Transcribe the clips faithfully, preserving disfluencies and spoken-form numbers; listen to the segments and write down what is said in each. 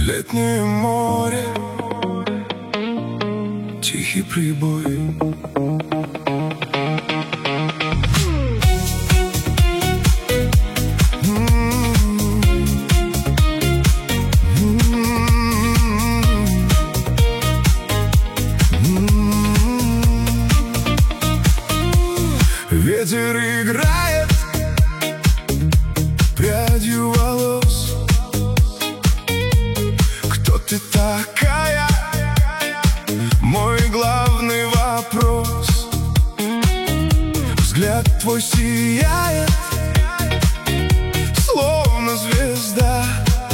Летнее море, тихий прибой. Ветер играет прядью волос. Кто ты такая? Мой главный вопрос. Взгляд твой сияет, словно звезда.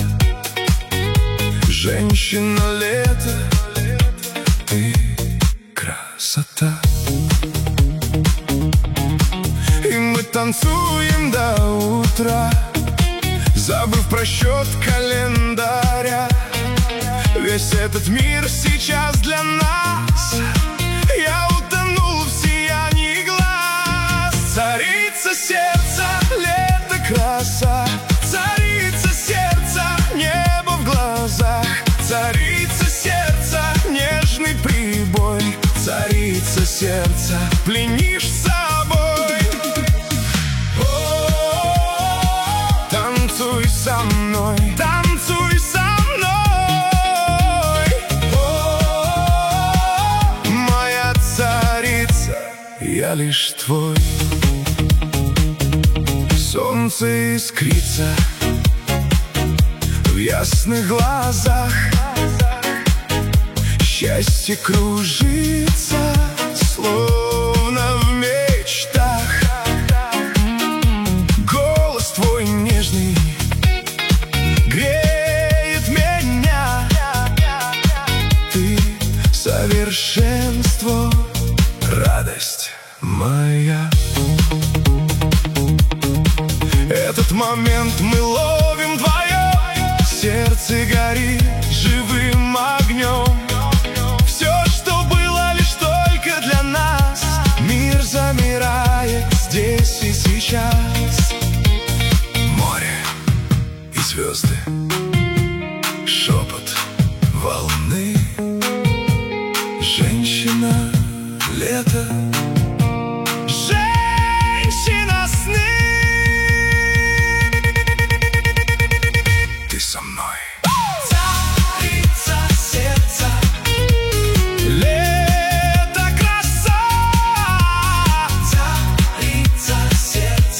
Женщина лета, ты красота. Танцуем до утра, забыв про счет календаря. Весь этот мир сейчас для нас. Я утонул в сиянии глаз. Царица сердца, лето краса. Царица сердца, небо в глазах. Царица сердца, нежный прибой. Царица сердца, пленишь собой. Танцуй со мной, танцуй со мной. О, моя царица, я лишь твой. Солнце искрится в ясных глазах. Счастье кружится, словно в мечтах. Голос твой нежный греет меня. Ты совершенство, радость моя. Этот момент мы ловим вдвоем. Сердце горит живым огнем. Все, что было лишь только для нас. Мир замирает здесь и сейчас. Море и звезды, шепот волны. Женщина лето, женщина сны. Ты со мной. Царица сердца, лето краса. Царица сердца,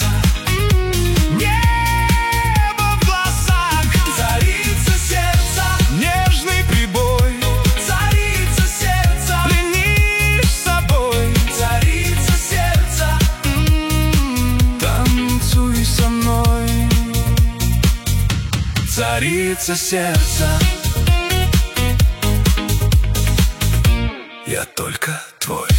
небо в глазах. Царица сердца, нежный прибой. Царица сердца, пленишь собой. Царица сердца, м-м-м, танцуй со мной. Царица сердца, я только твой.